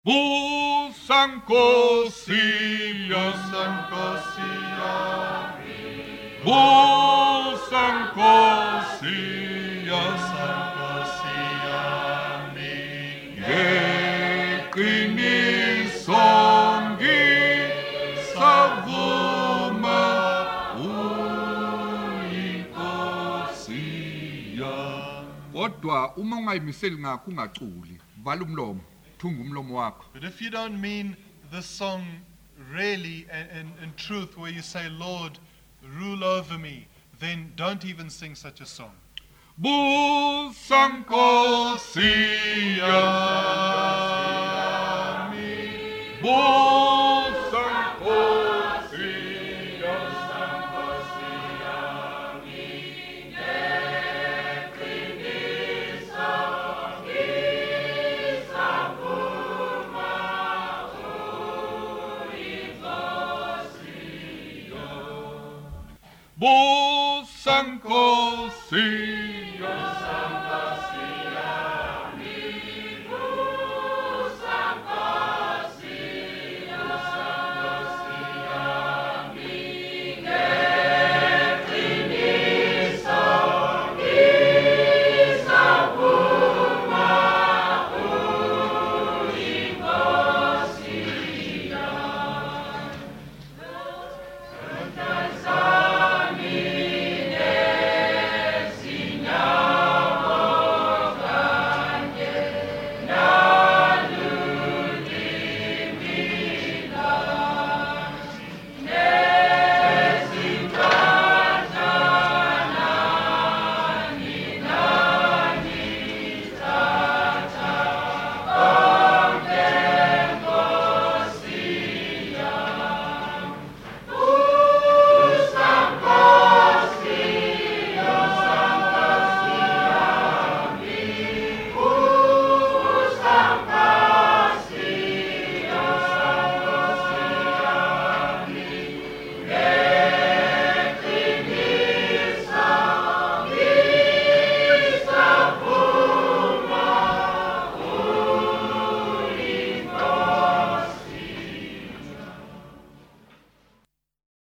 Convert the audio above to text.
Busangkosia, Busangkosia, ngeqiniso ngisavuma uyinkosia. Kodwa uma ungayimiseli ngakho ungaculi, vala umlomo, thunga umlomo wakho. But if you don't mean the song really and in truth, where you say, Lord, rule over me, then don't even sing such a song. Busangkosia, Busangkosia, Busangkosia.